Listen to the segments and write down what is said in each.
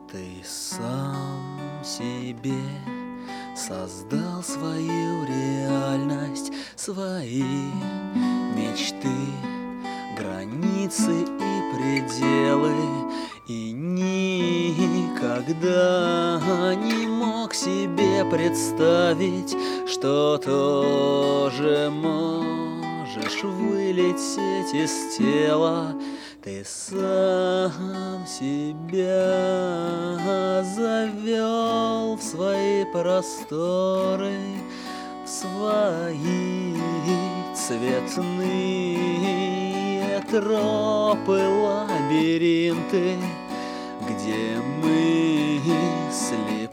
Ты сам себе создал свою реальность, свои мечты, границы и пределы, и никогда не мог себе представить, что тоже можешь вылететь из тела. Ты сам себя завел в свои просторы, в свои цветные тропы, лабиринты, где мысли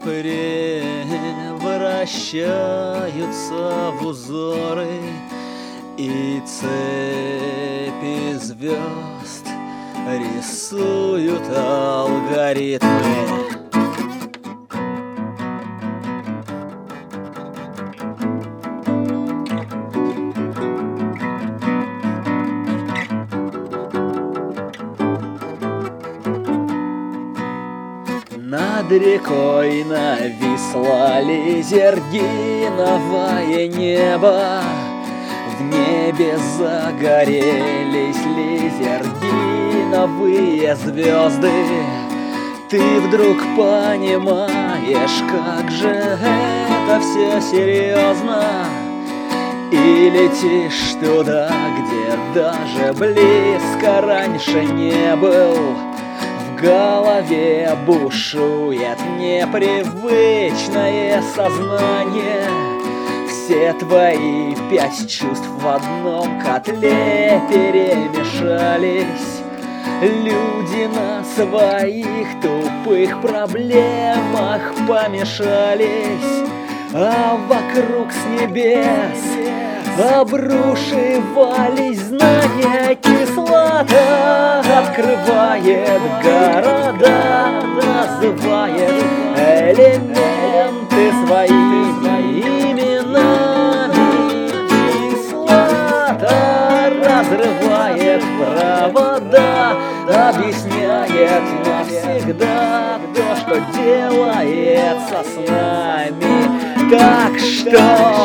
превращаются в узоры и цепи звезд рисуют алгоритмы. Над рекой нависло лизергиновое небо, в небе загорелись лизергиновые звезды. Ты вдруг понимаешь, как же это все серьезно, и летишь туда, где даже близко раньше не был. В голове бушует непривычное сознание. Все твои 5 чувств в одном котле перемешались. Люди на своих тупых проблемах помешались, а вокруг с небес обрушивались знания. Кислота открывает города, называет элементы своими именами. Кислота разрывает провода, объясняет навсегда то, что делается с нами. Так что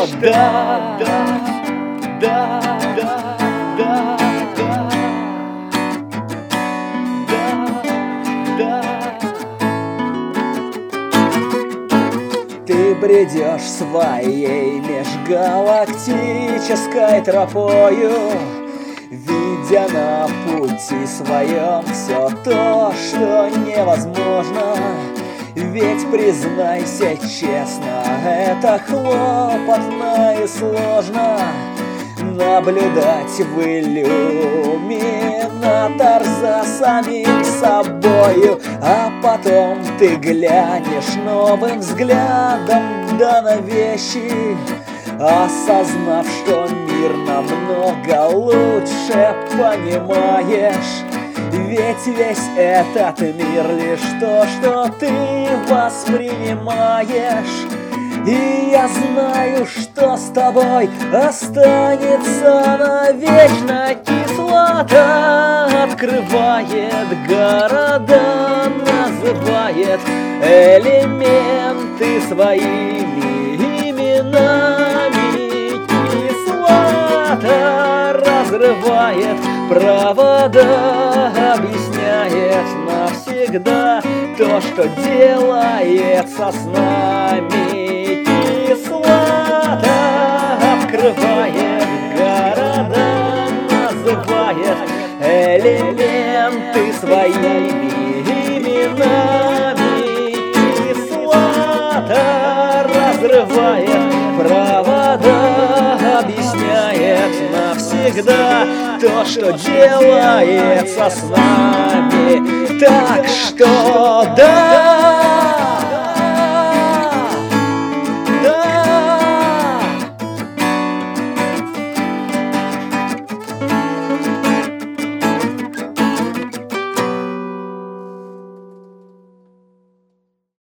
ты бредешь своей межгалактической тропою, видя на пути своем все то, что невозможно. Ведь, признайся честно, это хлопотно и сложно наблюдать в иллюминатор за самим собою, а потом ты глянешь новым взглядом да на вещи, осознав, что мир намного лучше понимаешь. Ведь весь этот мир лишь то, что ты воспринимаешь. И я знаю, что с тобой останется навечно. Кислота открывает города, называет элементы своими именами. Кислота разрывает провода, объясняет навсегда то, что делается с нами. Кислота открывает города, называет элементы своими именами. Кислота разрывает провода, объясняет навсегда то, что делается с нами. Так что да.